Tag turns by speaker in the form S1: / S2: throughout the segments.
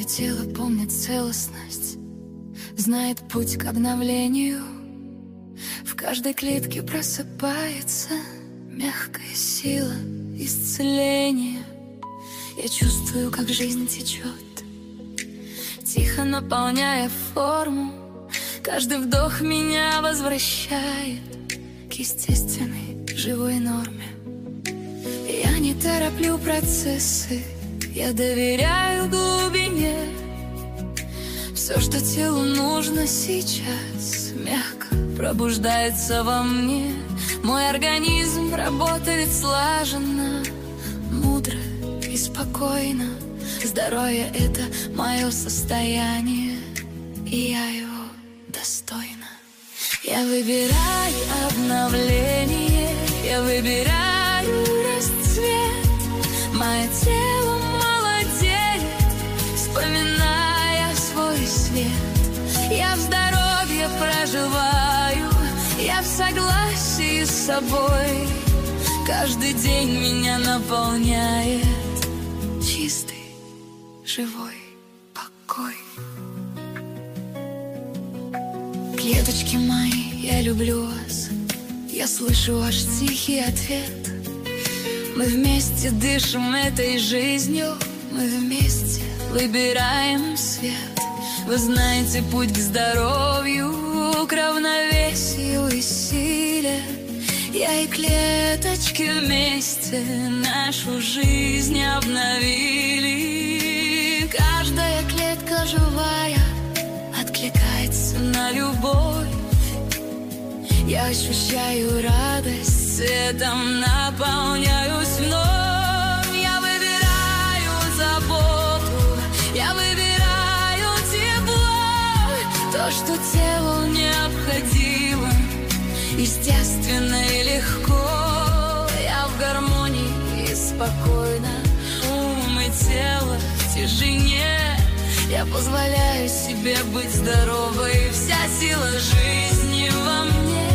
S1: Мое тело помнит целостность, знает путь к обновлению. В каждой клетке просыпается мягкая сила исцеления. Я чувствую, как жизнь течет, тихо наполняя форму. Каждый вдох меня возвращает к естественной живой норме. Я не тороплю процессы, я доверяю глубине. Все, что телу нужно сейчас, мягко пробуждается во мне. Мой организм работает слаженно, мудро и спокойно. Здоровье — это мое состояние, и я его достойна. Я выбираю обновление, я выбираю расцвет. Мое тело молодеет, вспоминая свой свет. Я в здоровье проживаю, я в согласии с собой. Каждый день меня наполняет чистый, живой покой. Клеточки мои, я люблю вас, я слышу ваш тихий ответ. Мы вместе дышим этой жизнью, мы вместе выбираем свет. Вы знаете путь к здоровью, к равновесию и силе. Я и клеточки вместе нашу жизнь обновили. Каждая клетка живая откликается на любовь. Я ощущаю радость, цветом наполняюсь вновь. Я выбираю заботу, я выбираю тепло. То, что телу необходимо, естественно и легко. Я в гармонии и спокойно, ум и тело в тишине. Я позволяю себе быть здоровой, вся сила жизни во мне.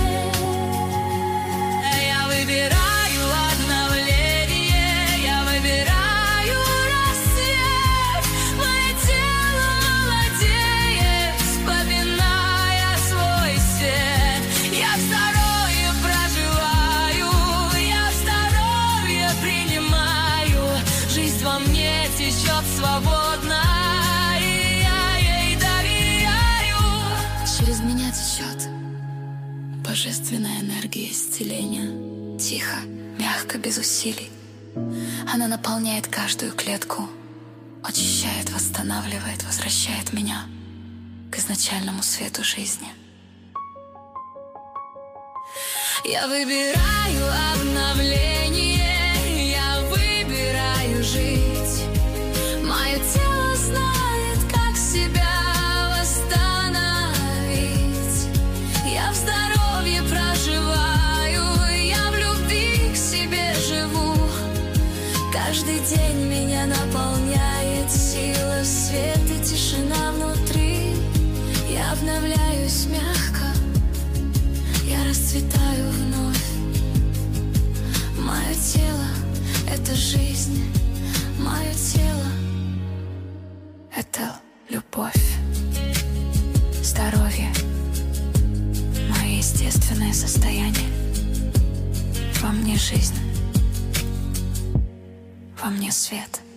S1: Я выбираю обновление, я выбираю рассвет. Мое тело молодеет, вспоминая свой свет. Я в здоровье проживаю, я в здоровье принимаю. Жизнь во мне течет свободно, и я ей доверяю. Через меня течет божественная энергия исцеления. Тихо, мягко, без усилий. Она наполняет каждую клетку, очищает, восстанавливает, возвращает меня к изначальному свету жизни. Я выбираю обновление, я выбираю жить. Мое тело знает, как себя восстановить. Я в здоровье проживаю, я в любви к себе живу. Каждый день меня наполняет сила, свет и тишина внутри. Я обновляюсь мягко, я расцветаю вновь. Мое тело — это жизнь, мое тело — это любовь, здоровье, мое естественное состояние. Во мне жизнь, во мне свет.